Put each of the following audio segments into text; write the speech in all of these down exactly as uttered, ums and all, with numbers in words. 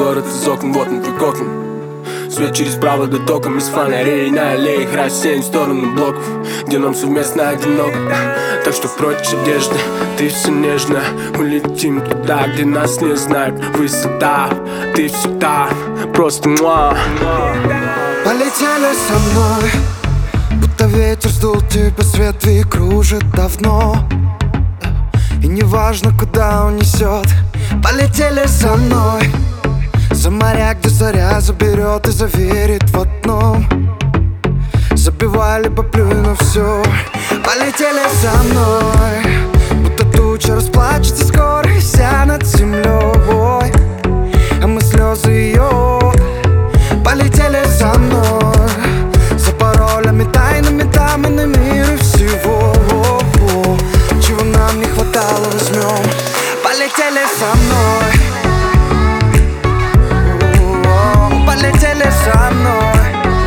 город из окон, вот он твой кокон. Свет через проводы током из фонарей на аллеях рассеян в сторону блоков, где нам совместно одиноко. Так что прочь одежды, ты все нежно. Улетим туда, где нас не знают. Высота, ты всегда просто муа. Полетели со мной, будто ветер сдул тебя с ветви и кружит давно. И неважно, куда унесет. Полетели со мной за моря, где заря заберет и заверит в одном: забивай либо плюй на все. Полетели со мной, будто туча расплачется скоро и вся над землей, а мы слезы ее. Полетели со мной за паролями, тайнами, тайнами мира и всего, чего нам не хватало, возьмем. Полетели со мной, полетели со мной,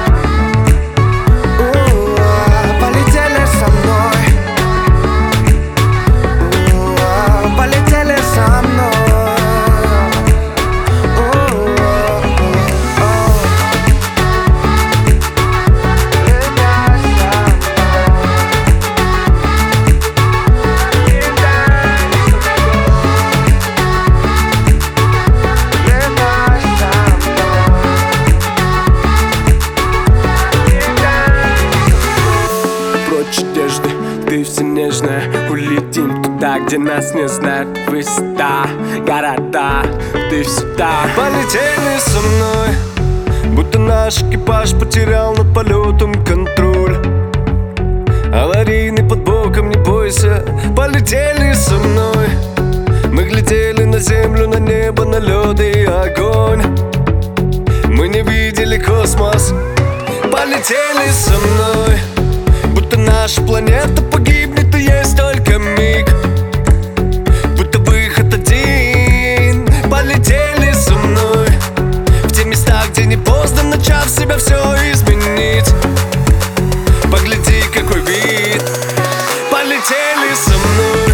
полетели со мной, полетели со мной. Ты все нежная, улетим туда, где нас не знают. Высота, города, ты всегда. Полетели со мной, будто наш экипаж потерял над полетом контроль. Аварийный под боком, не бойся. Полетели со мной, мы глядели на землю, на небо, на лед и огонь. Мы не видели космос. Полетели со мной, будто наша планета погибнет, и есть только миг, будто выход один. Полетели со мной в те места, где не поздно, начав себя все изменить. Погляди, какой вид. Полетели со мной,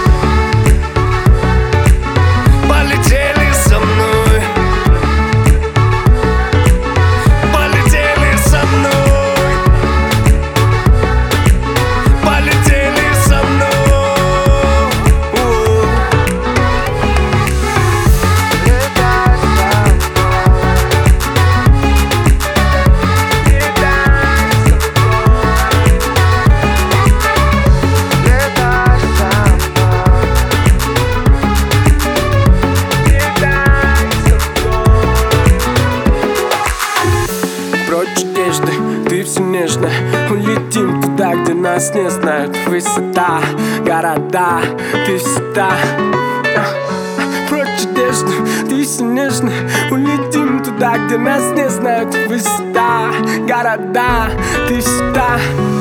полетели со мной, полетели со мной. Ты все нежно, улетим туда, где нас не знают. Высота, города, ты всегда. Прочь одежду, ты все нежно, улетим туда, где нас не знают. Высота, города, ты всегда.